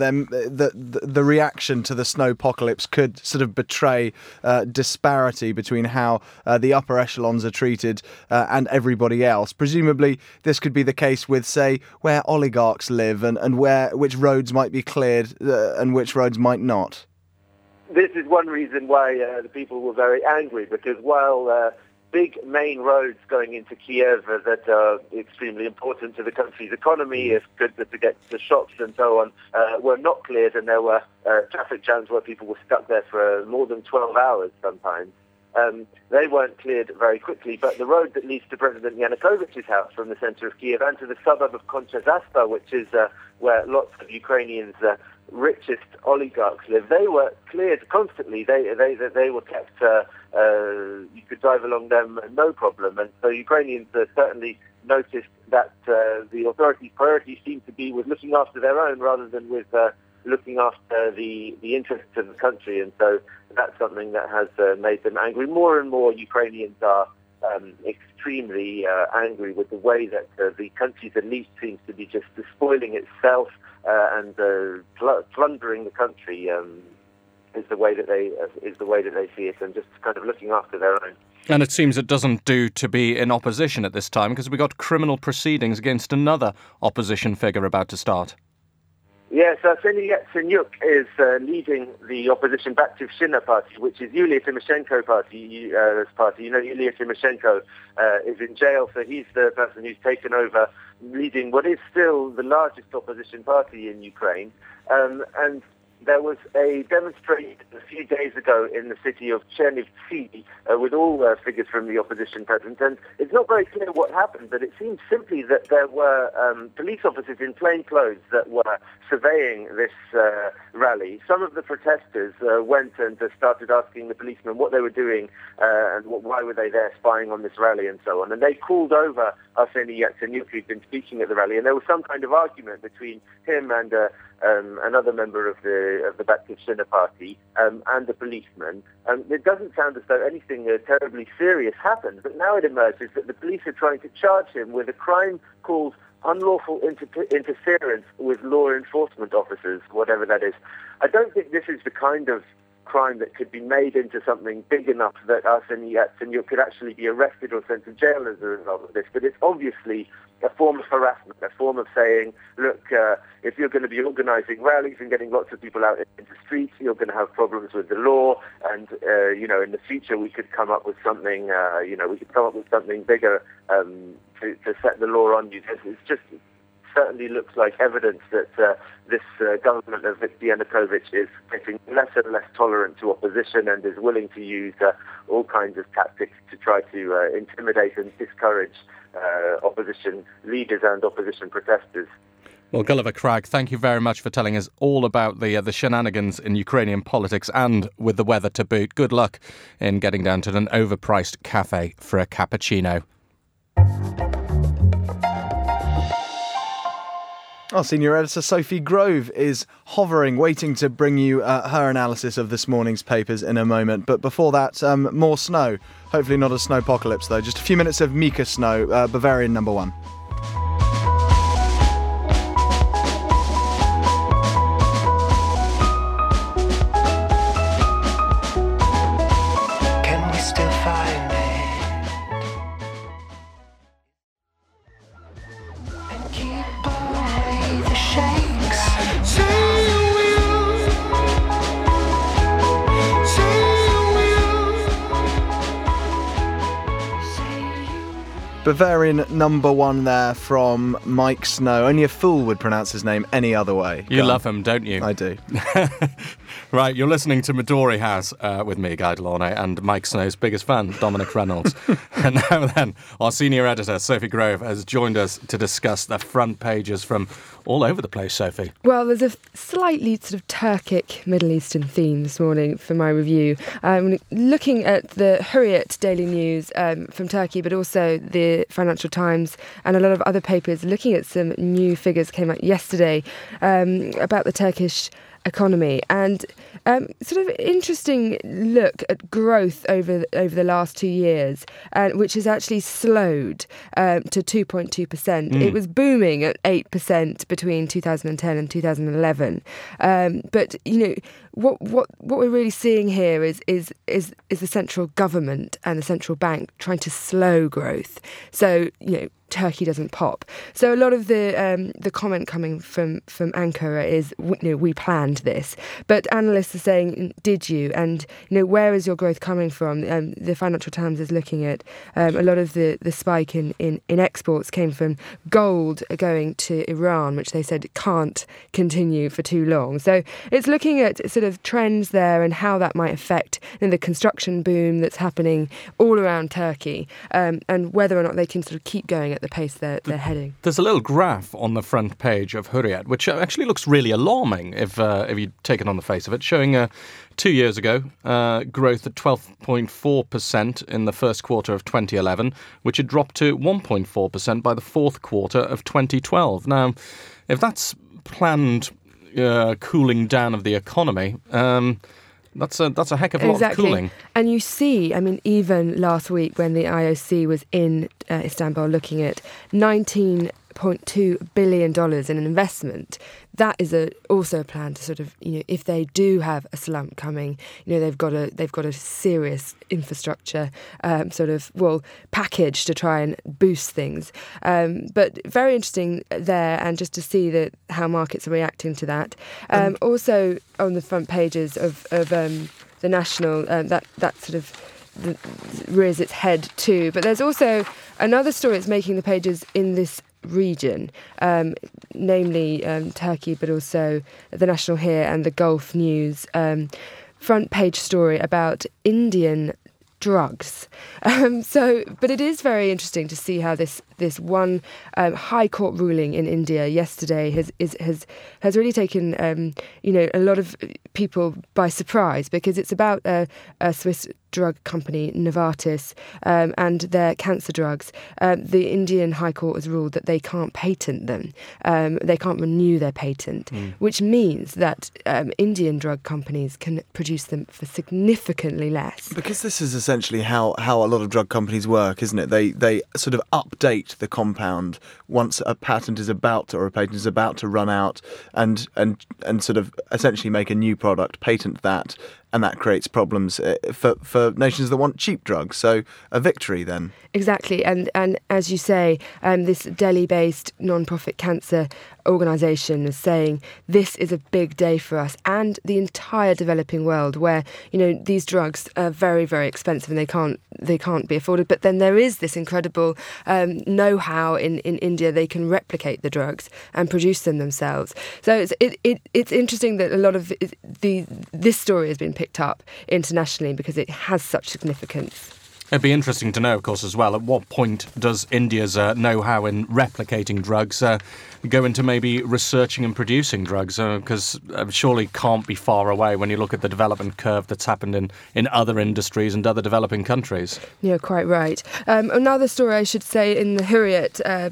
the reaction to the snowpocalypse could sort of betray disparity between how the upper echelons are treated and everybody else. Presumably, this could be the case with, say, where oligarchs live and which roads might be cleared and which roads might not. This is one reason why the people were very angry, because while big main roads going into Kiev that are extremely important to the country's economy, it's good to get to shops and so on, were not cleared, and there were traffic jams where people were stuck there for more than 12 hours sometimes. They weren't cleared very quickly, but the road that leads to President Yanukovych's house from the center of Kiev and to the suburb of Koncha-Zaspa, which is where lots of Ukrainians' richest oligarchs live, they were cleared constantly. They were kept. You could drive along them no problem, and so Ukrainians certainly noticed that the authorities' priority seemed to be with looking after their own rather than with looking after the interests of the country, and so that's something that has made them angry. More and more Ukrainians are extremely angry with the way that the country's elite seems to be just despoiling itself and plundering the country. Is the way that they see it, and just kind of looking after their own. And it seems it doesn't do to be in opposition at this time, because we got criminal proceedings against another opposition figure about to start. Yes, Arseniy Yatsenyuk is leading the opposition Batyvshchina party, which is Yulia Tymoshenko party. You know, Yulia Tymoshenko is in jail, so he's the person who's taken over leading what is still the largest opposition party in Ukraine. And there was a demonstration a few days ago in the city of Chernivtsi with all figures from the opposition present, and it's not very clear what happened, but it seems simply that there were police officers in plain clothes that were surveying this rally. Some of the protesters went and started asking the policemen what they were doing and why were they there spying on this rally and so on, and they called over Arseniy Yatsenyuk, who'd been speaking at the rally, and there was some kind of argument between him and another member of the Batyvshchina party and the policeman. It doesn't sound as though anything terribly serious happened, but now it emerges that the police are trying to charge him with a crime called unlawful interference with law enforcement officers, whatever that is. I don't think this is the kind of crime that could be made into something big enough that Arseniy Yatsenyuk could actually be arrested or sent to jail as a result of this, but it's obviously a form of harassment, a form of saying, look, if you're going to be organizing rallies and getting lots of people out into the streets, you're going to have problems with the law, and in the future we could come up with something, bigger to set the law on you. It's just certainly looks like evidence that this government of Viktor Yanukovych is getting less and less tolerant to opposition and is willing to use all kinds of tactics to try to intimidate and discourage opposition leaders and opposition protesters. Well, Gulliver Cragg, thank you very much for telling us all about the shenanigans in Ukrainian politics and with the weather to boot. Good luck in getting down to an overpriced cafe for a cappuccino. Our senior editor Sophie Grove is hovering, waiting to bring you her analysis of this morning's papers in a moment. But before that, more snow. Hopefully not a snowpocalypse, though. Just a few minutes of Mika snow, Bavarian number 1. Bavarian number 1 there from Mike Snow. Only a fool would pronounce his name any other way. You love him, don't you? I do. Right, you're listening to Midori House with me, Guy Delornay, and Mike Snow's biggest fan, Dominic Reynolds. And now then, our senior editor, Sophie Grove, has joined us to discuss the front pages from all over the place, Sophie. Well, there's a slightly sort of Turkic Middle Eastern theme this morning for my review. Looking at the Hurriyet Daily News from Turkey, but also the Financial Times and a lot of other papers, looking at some new figures came out yesterday about the Turkish economy, and sort of interesting look at growth over the last 2 years, which has actually slowed to 2.2%. It was booming at 8% between 2010 and 2011. But what we're really seeing here is the central government and the central bank trying to slow growth. So Turkey doesn't pop. So a lot of the comment coming from Ankara is, we planned this. But analysts are saying, did you? And, where is your growth coming from? The Financial Times is looking at a lot of the spike in exports came from gold going to Iran, which they said can't continue for too long. So it's looking at sort of trends there and how that might affect the construction boom that's happening all around Turkey, and whether or not they can sort of keep going at the pace they're heading. There's a little graph on the front page of Hurriyet, which actually looks really alarming if you take it on the face of it, showing 2 years ago growth at 12.4% in the first quarter of 2011, which had dropped to 1.4% by the fourth quarter of 2012. Now, if that's planned cooling down of the economy, that's a heck of a lot of cooling. And you see, even last week when the IOC was in Istanbul looking at $19.2 billion in an investment, that is also a plan to sort of, if they do have a slump coming, they've got a serious infrastructure package to try and boost things. But very interesting there, and just to see how markets are reacting to that. Also on the front pages of the National, that sort of rears its head too. But there's also another story that's making the pages in this region, namely Turkey, but also the National here and the Gulf News. Front page story about Indian drugs. But it is very interesting to see how this one high court ruling in India yesterday has really taken a lot of people by surprise, because it's about a Swiss drug company, Novartis, and their cancer drugs. The Indian High Court has ruled that they can't patent them. They can't renew their patent, which means that Indian drug companies can produce them for significantly less. Because this is essentially how a lot of drug companies work, isn't it? They sort of update the compound once a patent is about to run out, and sort of essentially make a new product, patent that, and that creates problems for nations that want cheap drugs. So a victory then. Exactly, and as you say, this Delhi-based non-profit cancer organisation is saying this is a big day for us and the entire developing world, where these drugs are very, very expensive and they can't be afforded. But then there is this incredible know-how in India. They can replicate the drugs and produce them themselves. So it's interesting that a lot of this story has been picked up internationally because it has such significance. It'd be interesting to know, of course, as well, at what point does India's know-how in replicating drugs go into maybe researching and producing drugs? Because surely can't be far away when you look at the development curve that's happened in other industries and other developing countries. Yeah, quite right. Another story I should say in the Hurriyet,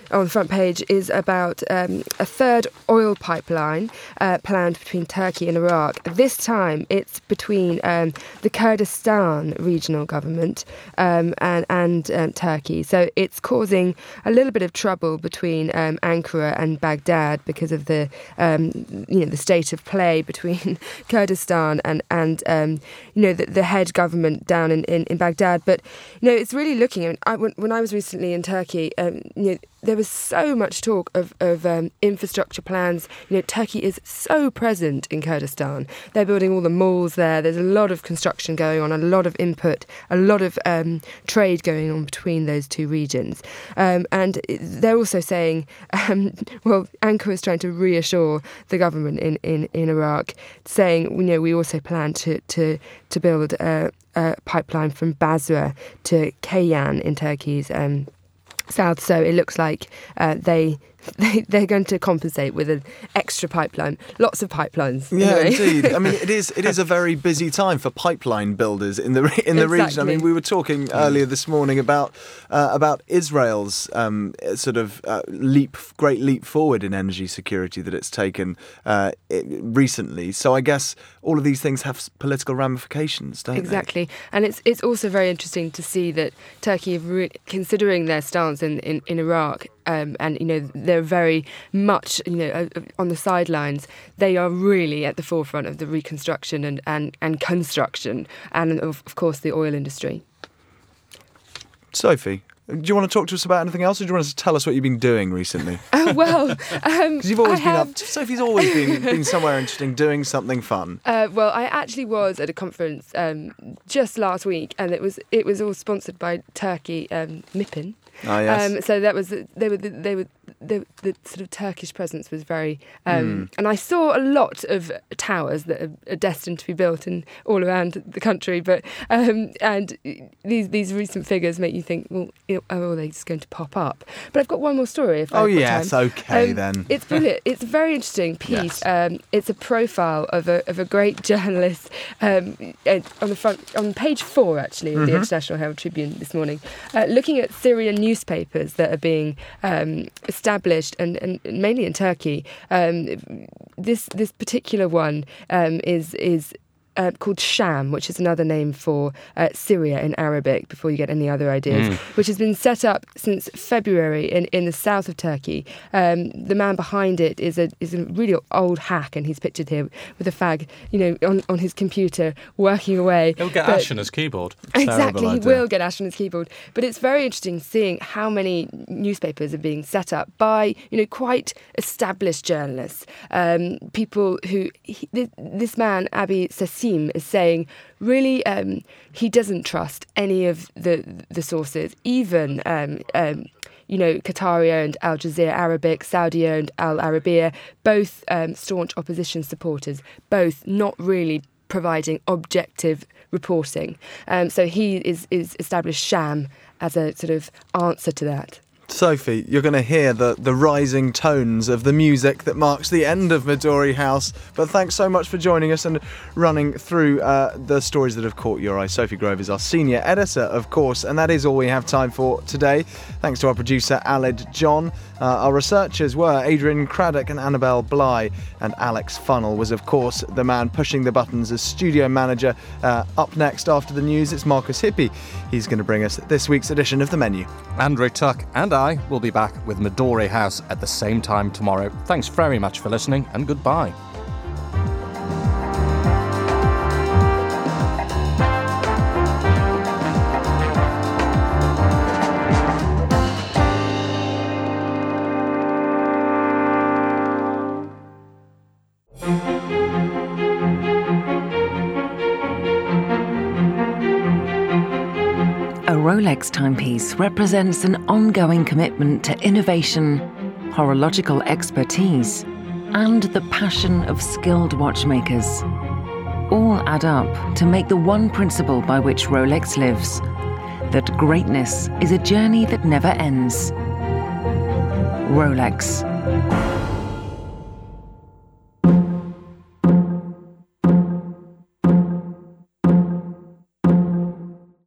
on the front page is about a third oil pipeline planned between Turkey and Iraq. This time it's between the Kurdistan regional government and Turkey. So it's causing a little bit of trouble between Ankara and Baghdad because of the the state of play between Kurdistan and the head government down in Baghdad. But it's really looking. When I was recently in Turkey, there was so much talk of infrastructure plans. Turkey is so present in Kurdistan. They're building all the malls there. There's a lot of construction going on, a lot of input, a lot of trade going on between those two regions. And they're also saying, Ankara is trying to reassure the government in Iraq, saying, we also plan to build a pipeline from Basra to Ceyhan in Turkey's south. So it looks like they're going to compensate with an extra pipeline. Lots of pipelines. Yeah, anyway. Indeed. I mean, it is a very busy time for pipeline builders in the region. I mean, we were talking earlier this morning about Israel's great leap forward in energy security that it's taken recently. So I guess all of these things have political ramifications, don't they? Exactly. And it's also very interesting to see that Turkey, considering their stance in Iraq, and they're very much on the sidelines. They are really at the forefront of the reconstruction and construction, and of course the oil industry. Sophie, do you want to talk to us about anything else, or do you want to tell us what you've been doing recently? Because you've always Sophie's always been somewhere interesting, doing something fun. Well, I actually was at a conference just last week, and it was all sponsored by Turkey, MIPIM. Oh, yes. So that was the sort of Turkish presence was very, and I saw a lot of towers that are destined to be built all around the country. But and these recent figures make you think, well, are they just going to pop up? But I've got one more story. If I've got time. Okay then. It's brilliant. It's a very interesting piece. Yes. It's a profile of a great journalist on page 4 actually of the International Herald Tribune this morning, looking at Syrian newspapers that are being established and mainly in Turkey. This particular one is called Sham, which is another name for Syria in Arabic, before you get any other ideas, which has been set up since February in the south of Turkey. The man behind it is a really old hack, and he's pictured here with a fag, on his computer, working away. He'll get ash on his keyboard. Exactly, he will get ash on his keyboard. But it's very interesting seeing how many newspapers are being set up by, quite established journalists. People who, this man, Abi Sassim, is saying really he doesn't trust any of the sources, even Qatari-owned Al Jazeera Arabic, Saudi-owned Al Arabiya, both staunch opposition supporters, both not really providing objective reporting. So he is established Sham as a sort of answer to that. Sophie, you're going to hear the rising tones of the music that marks the end of Midori House. But thanks so much for joining us and running through the stories that have caught your eye. Sophie Grove is our senior editor, of course, and that is all we have time for today. Thanks to our producer, Aled John. Our researchers were Adrian Craddock and Annabelle Bly, and Alex Funnell was, of course, the man pushing the buttons as studio manager. Up next after the news, it's Marcus Hippie. He's going to bring us this week's edition of The Menu. Andrew Tuck and I will be back with Midori House at the same time tomorrow. Thanks very much for listening, and goodbye. A Rolex timepiece represents an ongoing commitment to innovation, horological expertise, and the passion of skilled watchmakers. All add up to make the one principle by which Rolex lives, that greatness is a journey that never ends. Rolex.